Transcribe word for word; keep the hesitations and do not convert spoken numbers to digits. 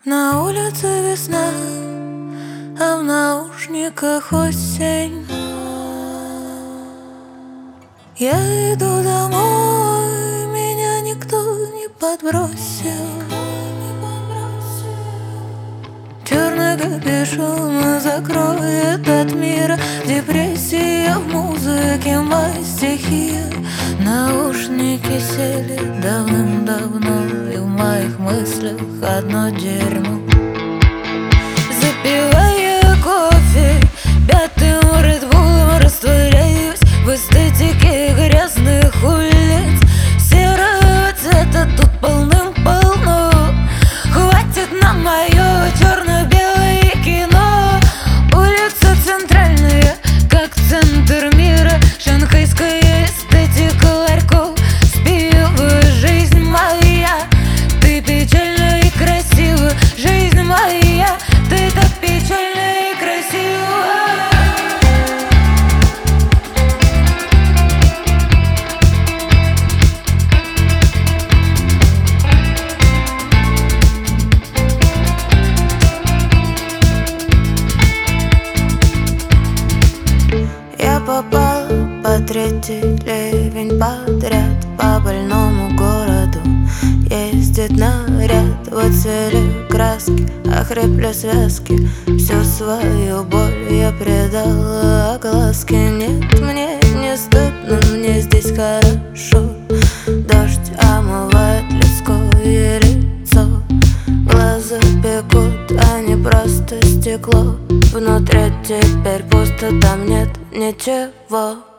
На улице весна, а в наушниках осень. Я иду домой, меня никто не подбросил. Черный капюшон закроет от мира. Депрессия в музыке, мои стихи. Наушники сели давным-давно, и в моих мыслях одно дерьмо. Запивая кофе пятым редбулом, растворяюсь в эстетике грязных улиц. Серого цвета тут полным-полно, хватит на мое черно-белое кино. Улица центральная, как центр мира. Шанхайская эстетика ларьков спивает жизнь моя. Ты печальна и красива, жизнь моя. Ты так печальна и красива. Я попал под третий ливень подряд. По больному городу ездит наряд. Выцвели краски, охрипли связки. Всю свою боль я предала огласке. Нет, мне не стыдно, мне здесь хорошо. Дождь омывает людское лицо. Глаза пекут, а не просто стекло. Внутри теперь пусто, там нет ничего.